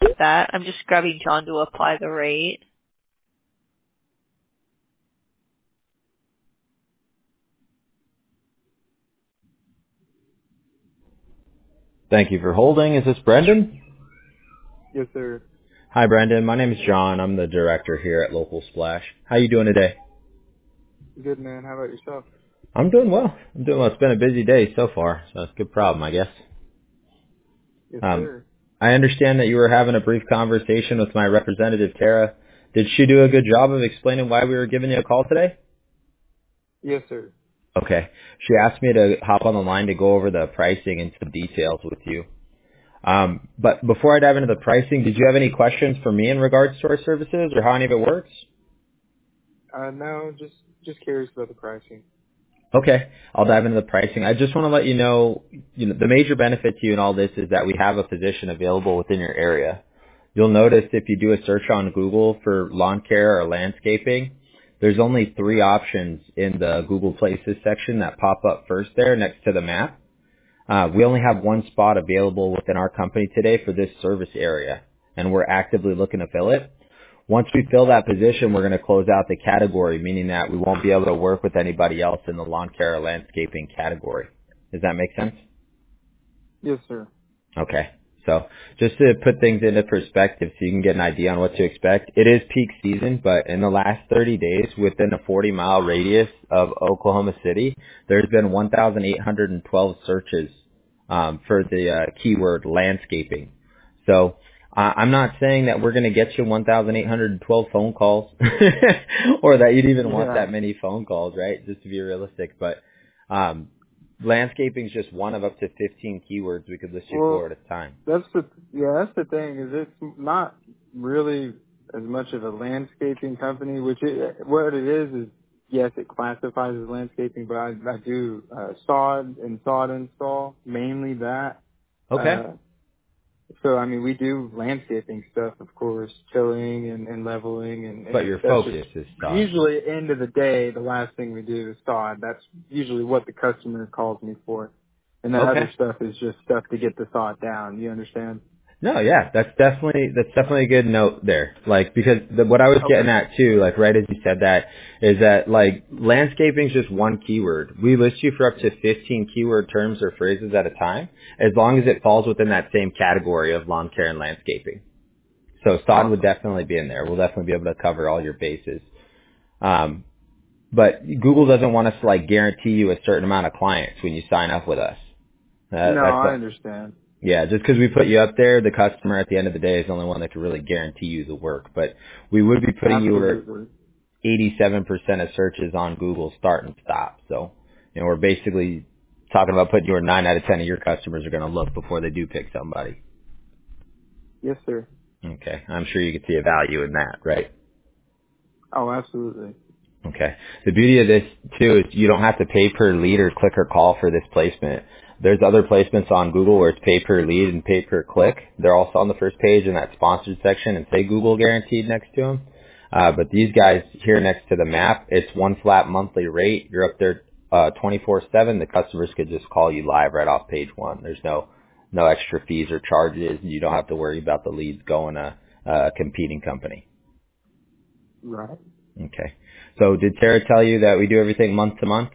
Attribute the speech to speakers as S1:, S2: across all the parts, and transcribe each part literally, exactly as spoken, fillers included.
S1: that. I'm just grabbing John to apply the rate.
S2: Thank you for holding. Is this Brendan?
S3: Yes, sir.
S2: Hi, Brendan. My name is John. I'm the director here at Local Splash. How you doing today?
S3: Good, man. How about yourself?
S2: I'm doing well. I'm doing well. It's been a busy day so far, so it's a good problem, I guess.
S3: Yes,
S2: Um,
S3: sir.
S2: I understand that you were having a brief conversation with my representative, Tara. Did she do a good job of explaining why we were giving you a call today?
S3: Yes, sir.
S2: Okay. She asked me to hop on the line to go over the pricing and some details with you. Um, but before I dive into the pricing, did you have any questions for me in regards to our services or how any of it works?
S3: Uh, no, just just curious about the pricing.
S2: Okay, I'll dive into the pricing. I just want to let you know, you know, the major benefit to you in all this is that we have a position available within your area. You'll notice if you do a search on Google for lawn care or landscaping, there's only three options in the Google Places section that pop up first there next to the map. Uh, we only have one spot available within our company today for this service area, and we're actively looking to fill it. Once we fill that position, we're going to close out the category, meaning that we won't be able to work with anybody else in the lawn care or landscaping category. Does that make sense?
S3: Yes, sir.
S2: Okay. So just to put things into perspective so you can get an idea on what to expect, it is peak season, but in the last thirty days, within a forty mile radius of Oklahoma City, there's been one thousand eight hundred twelve searches um, for the uh, keyword landscaping. So uh, I'm not saying that we're going to get you one thousand eight hundred twelve phone calls or that you'd even want
S3: Yeah.
S2: that many phone calls, right? Just to be realistic. But um, landscaping is just one of up to fifteen keywords we could list you for
S3: Well,
S2: at a time.
S3: that's the yeah, that's the thing is it's not really as much of a landscaping company, which it, what it is is yes, it classifies as landscaping, but I, I do uh, sod and sod install mainly that.
S2: Okay.
S3: Uh, So, I mean, we do landscaping stuff, of course, tilling and, and leveling, and,
S2: But
S3: and
S2: your
S3: that's just
S2: focus is sod.
S3: usually at the end of the day, the last thing we do is sod. That's usually what the customer calls me for. And that
S2: Okay.
S3: other stuff is just stuff to get the sod down. You understand?
S2: No, yeah, that's definitely that's definitely a good note there. Like because the, what I was getting
S3: Okay.
S2: at too, like right as you said that, is that like landscaping is just one keyword. We list you for up to fifteen keyword terms or phrases at a time, as long as it falls within that same category of lawn care and landscaping. So sod would
S3: Awesome.
S2: definitely be in there. We'll definitely be able to cover all your bases. Um, but Google doesn't want us to like guarantee you a certain amount of clients when you sign up with us. Uh,
S3: No,
S2: that's
S3: I
S2: a,
S3: understand.
S2: Yeah, just because we put you up there, the customer at the end of the day is the only one that can really guarantee you the work. But we would be putting you where
S3: Absolutely.
S2: eighty-seven percent of searches on Google start and stop. So, you know, we're basically talking about putting you where nine out of ten of your customers are going to look before they do pick somebody.
S3: Yes, sir.
S2: Okay, I'm sure you could see a value in that, right?
S3: Oh, absolutely.
S2: Okay. The beauty of this too is you don't have to pay per lead or click or call for this placement. There's other placements on Google where it's pay per lead and pay per click. They're also on the first page in that sponsored section and say Google guaranteed next to them. Uh, but these guys here next to the map, it's one flat monthly rate. You're up there uh, twenty-four seven. The customers could just call you live right off page one. There's no no extra fees or charges. You don't have to worry about the leads going to a competing company.
S3: Right.
S2: Okay. So did Tara tell you that we do everything month to month?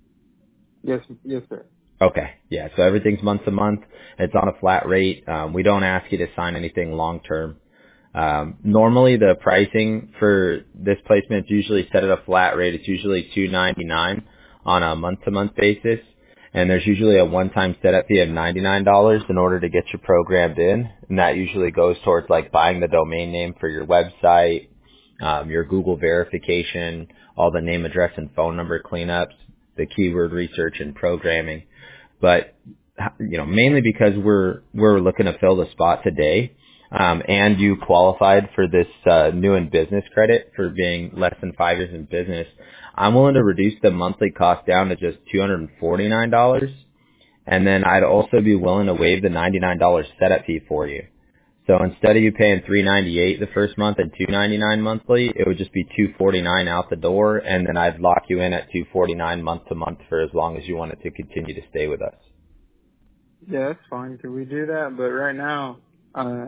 S3: Yes, yes, sir.
S2: Okay. Yeah. So everything's month to month. It's on a flat rate. Um, we don't ask you to sign anything long term. Um, normally the pricing for this placement is usually set at a flat rate. It's usually two ninety-nine on a month to month basis. And there's usually a one-time setup fee of ninety-nine dollars in order to get you programmed in. And that usually goes towards like buying the domain name for your website, um, your Google verification, all the name, address, and phone number cleanups, the keyword research and programming. But, you know, mainly because we're, we're looking to fill the spot today, um, and you qualified for this, uh, new in business credit for being less than five years in business, I'm willing to reduce the monthly cost down to just two hundred forty-nine dollars. And then I'd also be willing to waive the ninety-nine dollars setup fee for you. So instead of you paying three ninety-eight the first month and two ninety-nine monthly, it would just be two forty-nine out the door, and then I'd lock you in at two forty-nine month to month for as long as you wanted to continue to stay with us.
S3: Yeah, that's fine. Can we do that? But right now, uh,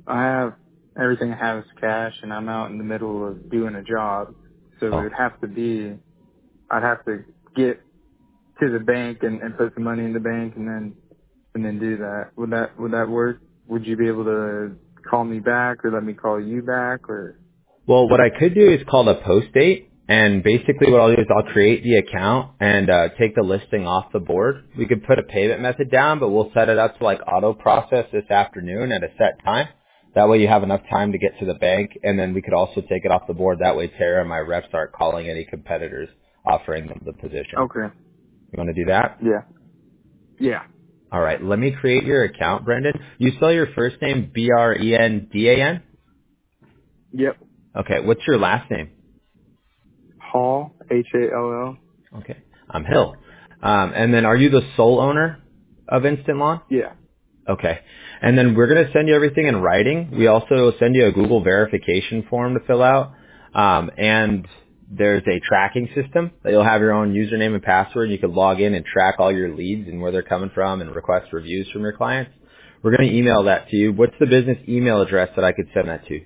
S3: I have everything I have is cash, and I'm out in the middle of doing a job, so it
S2: Oh.
S3: would have to be. I'd have to get to the bank and, and put some money in the bank, and then and then do that. Would that would that work? Would you be able to call me back, or let me call you back, or?
S2: Well, what I could do is call a post date, and basically what I'll do is I'll create the account and uh, take the listing off the board. We could put a payment method down, but we'll set it up to like auto process this afternoon at a set time. That way you have enough time to get to the bank, and then we could also take it off the board. That way Tara and my reps aren't calling any competitors offering them the position.
S3: Okay.
S2: You want to do that?
S3: Yeah. Yeah.
S2: All right. Let me create your account, Brendan. You spell your first name B R E N D A N?
S3: Yep.
S2: Okay. What's your last name?
S3: Hall, H A L L.
S2: Okay. I'm Hill. Um, and then are you the sole owner of Instant Lawn?
S3: Yeah.
S2: Okay. And then we're going to send you everything in writing. We also send you a Google verification form to fill out. Um, and there's a tracking system that you'll have your own username and password. You can log in and track all your leads and where they're coming from and request reviews from your clients. We're going to email that to you. What's the business email address that I could send that to?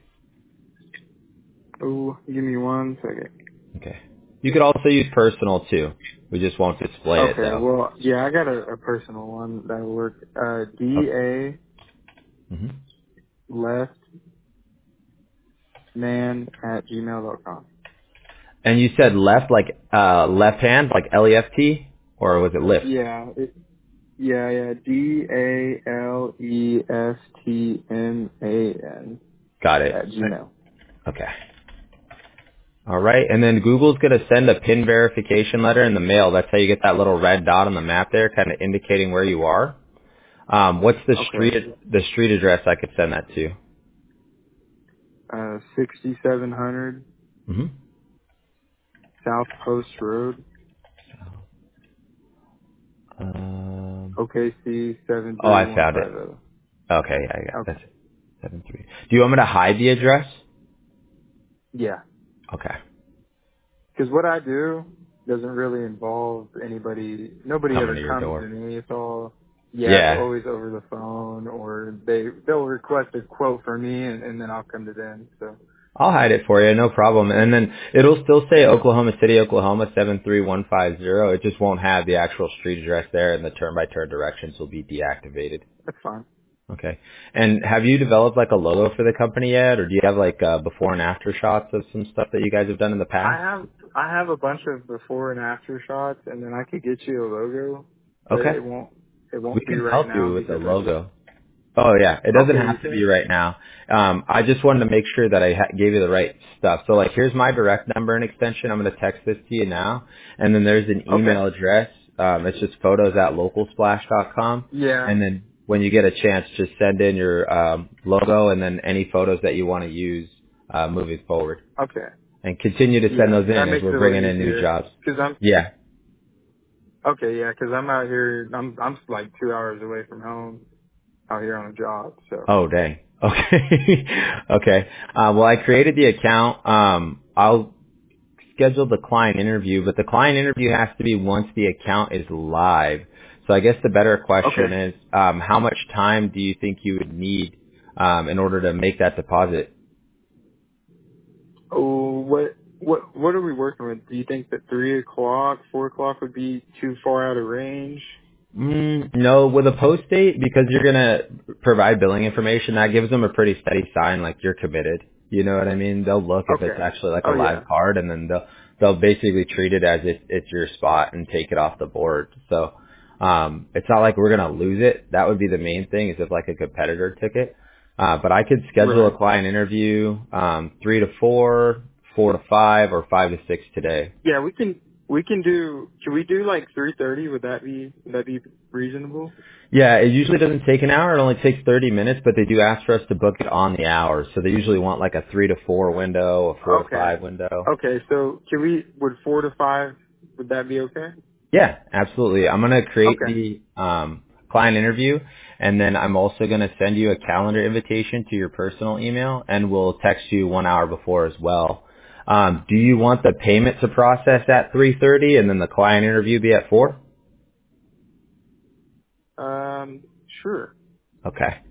S3: Oh, give me one second.
S2: Okay. You could also use personal too. We just won't display it
S3: Okay,
S2: though.
S3: well, yeah, I got a, a personal one that'll work. Uh, D A
S2: hmm
S3: left man at gmail dot com.
S2: And you said left, like uh, left hand, like L E F T, or was it lift?
S3: Yeah, it, yeah, yeah. D A L E S T M A N
S2: Got it.
S3: at Gmail.
S2: Okay. All right. And then Google's going to send a PIN verification letter in the mail. That's how you get that little red dot on the map there, kind of indicating where you are. Um, what's the
S3: Okay.
S2: street the street address I could send that to?
S3: Uh, sixty-seven hundred
S2: Mm-hmm.
S3: South Post Road,
S2: Um,
S3: O K C seven
S2: oh,
S3: three
S2: I
S3: one
S2: found
S3: five
S2: it.
S3: zero.
S2: Okay, yeah, I got
S3: Okay.
S2: that's it. Seven three. Do you want me to hide the address?
S3: Yeah.
S2: Okay.
S3: Because what I do doesn't really involve anybody. Nobody
S2: Coming
S3: ever
S2: to your
S3: comes to
S2: door.
S3: me. It's all, yeah, it's
S2: Yeah.
S3: always over the phone, or they they'll request a quote for me, and, and then I'll come to them. So
S2: I'll hide it for you, no problem. And then it'll still say Oklahoma City, Oklahoma seven three one five zero. It just won't have the actual street address there, and the turn-by-turn directions will be deactivated.
S3: that's fine.
S2: Okay. And have you developed like a logo for the company yet, or do you have like uh, before and after shots of some stuff that you guys have done in the
S3: I
S2: past?
S3: have I have a bunch of before and after shots, and then I could get you a logo, but
S2: Okay.
S3: it won't it
S2: We
S3: won't be
S2: can
S3: right
S2: help
S3: now
S2: you with the
S3: because I just
S2: logo. Oh yeah, it doesn't
S3: okay. You
S2: have to be
S3: can
S2: right now. Um, I just wanted to make sure that I ha- gave you the right stuff. So like, here's my direct number and extension. I'm going to text this to you now, and then there's an
S3: okay.
S2: email address. Um, it's just photos at local splash dot com,
S3: Yeah.
S2: and then when you get a chance, just send in your um, logo and then any photos that you want to use uh, moving forward,
S3: Okay.
S2: and continue to send
S3: Yeah.
S2: those in
S3: That
S2: as
S3: makes
S2: we're
S3: it a little
S2: bringing in new
S3: easier
S2: jobs.
S3: because I'm
S2: Yeah.
S3: okay. Yeah, because I'm out here. I'm I'm like two hours away from home. Out here on a job. So
S2: Oh dang. Okay. okay. Uh, well, I created the account. Um, I'll schedule the client interview, but the client interview has to be once the account is live. So I guess the better question
S3: okay.
S2: is, um, how much time do you think you would need um, in order to make that deposit?
S3: Oh, what what what are we working with? Do you think that three o'clock, four o'clock would be too far out of range?
S2: Mm, no, with a post date, because you're gonna provide billing information, that gives them a pretty steady sign, like you're committed. You know what I mean? They'll look if it's
S3: Okay.
S2: actually like a
S3: Oh yeah.
S2: live card, and then they'll they'll basically treat it as if it's your spot and take it off the board. So um, it's not like we're gonna lose it. That would be the main thing, is if like a competitor took it. Uh, but I could schedule
S3: Right.
S2: a client interview um, three to four, four to five, or five to six today.
S3: Yeah, we can we can do. Can we do like three thirty? Would that be would that be reasonable?
S2: Yeah, it usually doesn't take an hour. It only takes thirty minutes, but they do ask for us to book it on the hour. So they usually want like a three to four window, a four to
S3: Okay.
S2: five window.
S3: Okay. So can we? Would four to five? Would that be okay?
S2: Yeah, absolutely. I'm going to create
S3: Okay.
S2: the um, client interview, and then I'm also going to send you a calendar invitation to your personal email, and we'll text you one hour before as well. Um, do you want the payment to process at three thirty and then the client interview be at four?
S3: Um. Sure.
S2: Okay.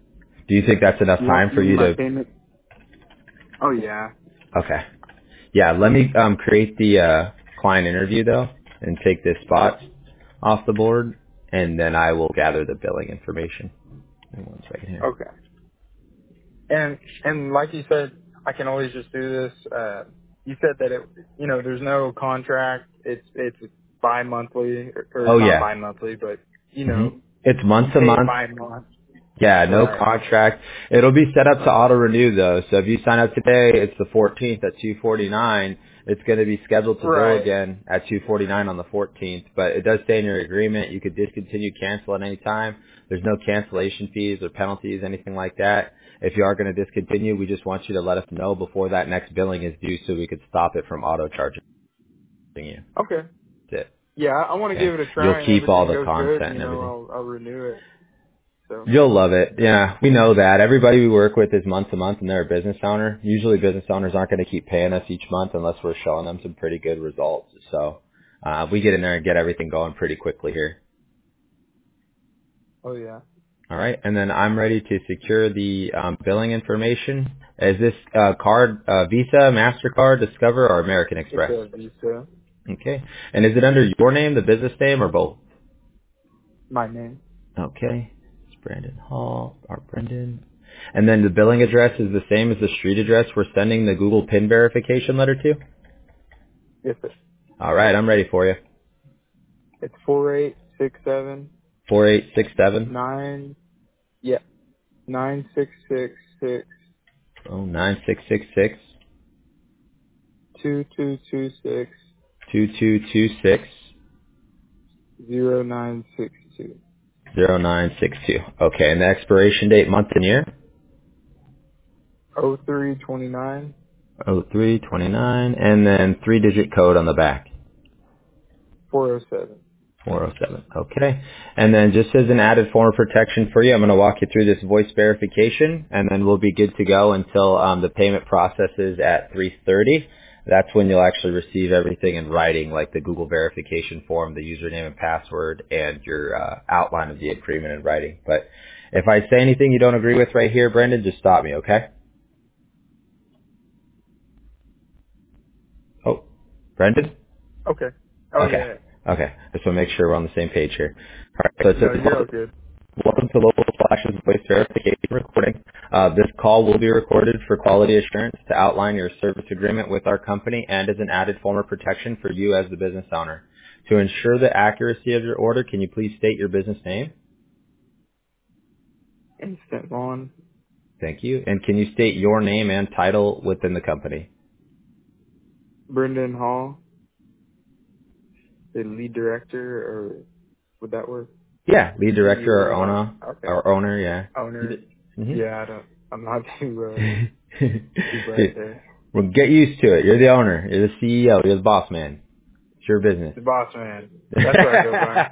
S2: Do you think that's enough
S3: You
S2: time
S3: want
S2: for
S3: me
S2: you
S3: my
S2: to?
S3: payment? Oh yeah.
S2: Okay. Yeah, let me um, create the uh, client interview though, and take this spot off the board, and then I will gather the billing information. In one second here.
S3: Okay. And and like you said, I can always just do this. Uh, you said that it, you know, there's no contract. It's it's bi-monthly or, or
S2: Oh
S3: not
S2: yeah.
S3: bi-monthly, but you
S2: hmm
S3: know,
S2: It's
S3: you
S2: month to
S3: pay it
S2: month.
S3: by month.
S2: Yeah, no
S3: Right.
S2: contract. It'll be set up to auto renew though. So if you sign up today, it's the fourteenth at two forty-nine. It's going to be scheduled to bill
S3: Right.
S2: again at two forty-nine on the fourteenth. But it does say in your agreement you could discontinue, cancel at any time. There's no cancellation fees or penalties, anything like that. If you are going to discontinue, we just want you to let us know before that next billing is due so we could stop it from auto charging you.
S3: Okay.
S2: That's it.
S3: Yeah, I, I want to
S2: Okay.
S3: give it a
S2: You'll
S3: try, and
S2: keep all
S3: everything
S2: the
S3: goes good.
S2: content
S3: You
S2: and
S3: know,
S2: everything.
S3: I'll I'll renew it. So.
S2: You'll love it. Yeah, we know that. Everybody we work with is month to month and they're a business owner. Usually business owners aren't going to keep paying us each month unless we're showing them some pretty good results. So uh, we get in there and get everything going pretty quickly here.
S3: Oh yeah.
S2: All right. And then I'm ready to secure the um, billing information. Is this uh, card uh, Visa, MasterCard, Discover, or American
S3: It's
S2: Express?
S3: a Visa.
S2: Okay. And is it under your name, the business name, or both?
S3: My name.
S2: Okay. It's Brandon Hall, or Brendan. And then the billing address is the same as the street address we're sending the Google PIN verification letter to?
S3: Yes, sir.
S2: All right, I'm ready for you.
S3: It's four eight six seven
S2: four eight six seven
S3: nine. Yeah. Nine six six six
S2: oh nine six six six
S3: two two two six
S2: two two two six
S3: zero nine six two.
S2: zero nine six two. Okay, and the expiration date, month and year?
S3: Oh three twenty nine
S2: oh three twenty-nine, and then three-digit code on the back.
S3: four oh seven.
S2: four oh seven. Okay. And then just as an added form of protection for you, I'm going to walk you through this voice verification, and then we'll be good to go until um, the payment processes at three thirty. That's when you'll actually receive everything in writing, like the Google verification form, the username and password, and your uh, outline of the agreement in writing. But if I say anything you don't agree with right here, Brendan, just stop me, okay? Oh, Brendan?
S3: Okay. Oh
S2: Okay.
S3: yeah.
S2: Okay. Just want to make sure we're on the same page here. All right. So it
S3: No, you're
S2: says,
S3: all good.
S2: welcome to Local Flash's voice verification recording. Uh, this call will be recorded for quality assurance to outline your service agreement with our company and as an added form of protection for you as the business owner. To ensure the accuracy of your order, can you please state your business name?
S3: Instant on.
S2: Thank you. And can you state your name and title within the company?
S3: Brendan Hall, the lead director, or would that work?
S2: Yeah, lead
S3: C E
S2: director or
S3: O.
S2: owner,
S3: Okay.
S2: or owner, yeah.
S3: Owner.
S2: Mm-hmm.
S3: Yeah, I don't. I'm not too uh, too bright there.
S2: Well, get used to it. You're the owner. You're the C E O. You're the boss man. It's your business.
S3: The boss man. That's what I go by.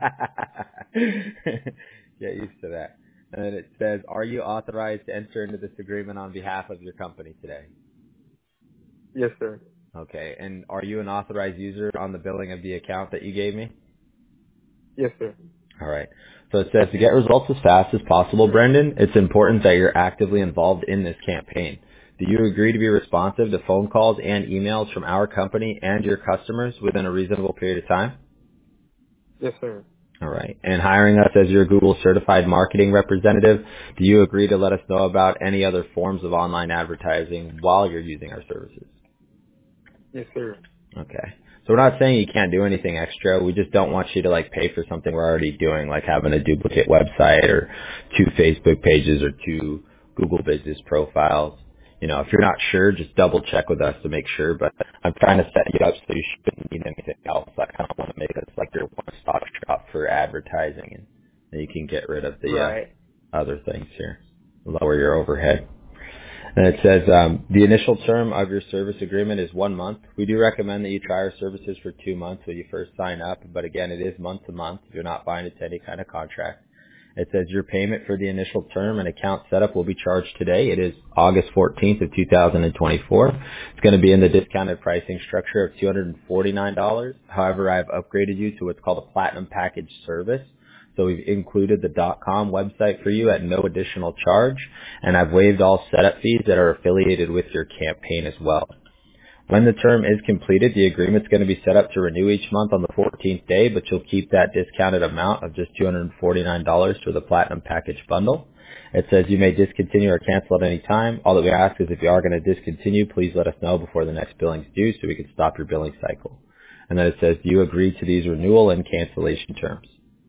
S2: Get used to that. And then it says, are you authorized to enter into this agreement on behalf of your company today?
S3: Yes, sir.
S2: Okay. And are you an authorized user on the billing of the account that you gave me?
S3: Yes, sir.
S2: All right. So it says to get results as fast as possible, Brendan, it's important that you're actively involved in this campaign. Do you agree to be responsive to phone calls and emails from our company and your customers within a reasonable period of time?
S3: Yes, sir.
S2: All right. And hiring us as your Google certified marketing representative, do you agree to let us know about any other forms of online advertising while you're using our services?
S3: Yes, sir.
S2: Okay. So we're not saying you can't do anything extra. We just don't want you to like pay for something we're already doing, like having a duplicate website or two Facebook pages or two Google business profiles. You know, if you're not sure, just double check with us to make sure. But I'm trying to set you up so you shouldn't need anything else. I kind of want to make us like your one-stop shop for advertising, and then you can get rid of the uh,
S3: Right.
S2: other things here, lower your overhead. And it says um, the initial term of your service agreement is one month. We do recommend that you try our services for two months when you first sign up. But again, it is month to month. You're not buying into any kind of contract. It says your payment for the initial term and account setup will be charged today. It is August fourteenth of two thousand twenty-four. It's going to be in the discounted pricing structure of two hundred forty-nine dollars. However, I've upgraded you to what's called a platinum package service. So we've included the .com website for you at no additional charge, and I've waived all setup fees that are affiliated with your campaign as well. When the term is completed, the agreement's going to be set up to renew each month on the fourteenth day, but you'll keep that discounted amount of just two hundred forty-nine dollars for the Platinum Package bundle. It says you may discontinue or cancel at any time. All that we ask is if you are going to discontinue, please let us know before the next billing's due so we can stop your billing cycle. And then it says, do you agree to these renewal and cancellation terms?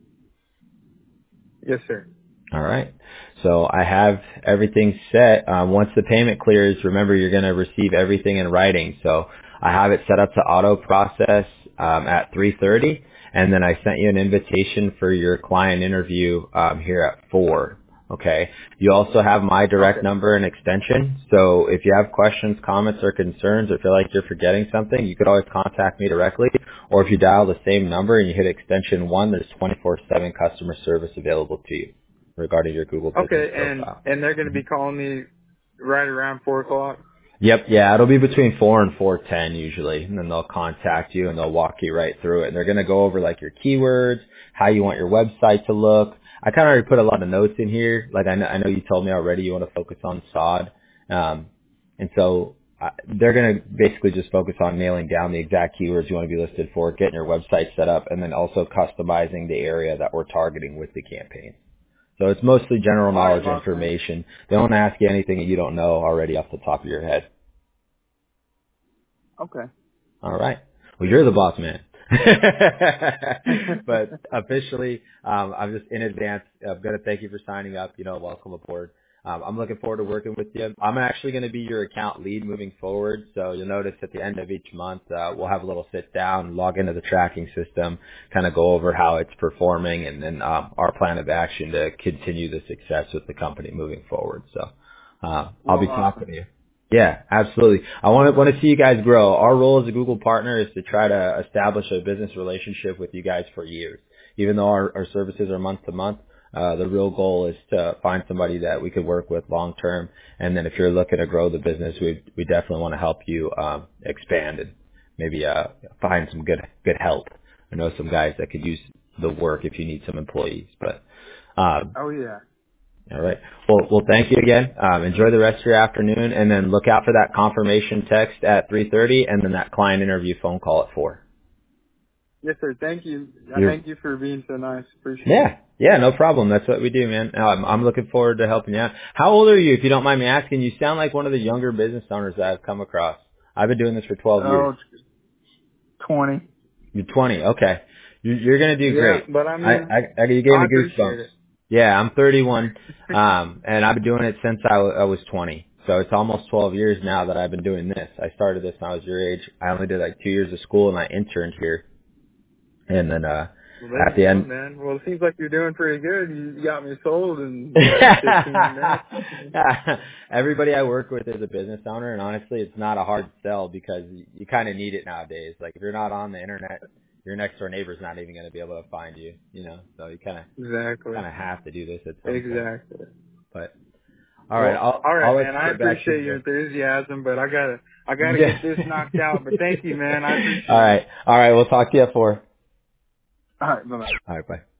S3: Yes, sir.
S2: All right. So I have everything set. Um, once the payment clears, remember you're going to receive everything in writing. So I have it set up to auto process um, at three thirty, and then I sent you an invitation for your client interview um, here at four. Okay. You also have my direct
S3: Okay.
S2: number and extension. So if you have questions, comments, or concerns, or feel like you're forgetting something, you could always contact me directly. Or if you dial the same number and you hit extension one, there's twenty-four seven customer service available to you regarding your Google Business
S3: Okay, and
S2: profile.
S3: and they're going to be calling me right around four o'clock.
S2: Yep, yeah, it'll be between four and four ten usually, and then they'll contact you and they'll walk you right through it. And they're going to go over like your keywords, how you want your website to look. I kind of already put a lot of notes in here. Like I know, I know you told me already you want to focus on S O D, um, and so uh, they're going to basically just focus on nailing down the exact keywords you want to be listed for, getting your website set up, and then also customizing the area that we're targeting with the campaign. So it's mostly general knowledge
S3: All right,
S2: information. They won't ask you anything that you don't know already off the top of your head.
S3: Okay.
S2: All right. Well, you're the boss man. But officially, um, I'm just in advance. I'm going to thank you for signing up. You know, welcome aboard. Um, I'm looking forward to working with you. I'm actually going to be your account lead moving forward. So you'll notice at the end of each month, uh, we'll have a little sit down, log into the tracking system, kind of go over how it's performing, and then um, our plan of action to continue the success with the company moving forward. So uh, I'll be
S3: Well,
S2: talking
S3: awesome.
S2: to you. Yeah, absolutely. I want to want to see you guys grow. Our role as a Google partner is to try to establish a business relationship with you guys for years. Even though our, our services are month to month, uh, the real goal is to find somebody that we could work with long term. And then if you're looking to grow the business, we we definitely want to help you um, expand and maybe uh, find some good good help. I know some guys that could use the work if you need some employees. But um,
S3: Oh yeah.
S2: all right. Well, well, thank you again. Um, enjoy the rest of your afternoon, and then look out for that confirmation text at three thirty, and then that client interview phone call at four.
S3: Yes, sir. Thank you. I
S2: You're,
S3: thank you for being so nice. Appreciate it.
S2: yeah, yeah, no problem. That's what we do, man. Um, I'm looking forward to helping you out. How old are you, if you don't mind me asking? You sound like one of the younger business owners that I've come across. I've been doing this for twelve years.
S3: Oh, twenty.
S2: You're twenty. Okay. You, you're gonna do
S3: Yeah,
S2: great.
S3: but I
S2: I,
S3: mean,
S2: I, I you gave
S3: I
S2: me
S3: appreciate
S2: goosebumps.
S3: it.
S2: Yeah, I'm thirty-one, um, and I've been doing it since I, w- I was twenty. So it's almost twelve years now that I've been doing this. I started this when I was your age. I only did like two years of school, and I interned here. And then uh,
S3: Well, there
S2: at the
S3: you go,
S2: end,
S3: man. Well, it seems like you're doing pretty good. You got me sold in what, fifteen minutes.
S2: everybody I work with is a business owner, and honestly, it's not a hard sell because you, you kind of need it nowadays. Like if you're not on the internet, your next door neighbor's not even going to be able to find you. You know, so you kind of
S3: Exactly.
S2: kind of have to do this at some point.
S3: Exactly.
S2: But all right,
S3: Well,
S2: I'll
S3: all right,
S2: I'll let
S3: man.
S2: you
S3: I
S2: get back to
S3: appreciate your
S2: the
S3: enthusiasm, but I gotta, I gotta
S2: yeah.
S3: get this knocked out. But thank you, man. I
S2: All
S3: appreciate it.
S2: right, all right. We'll talk to you at four.
S3: All right, bye bye.
S2: All right, bye.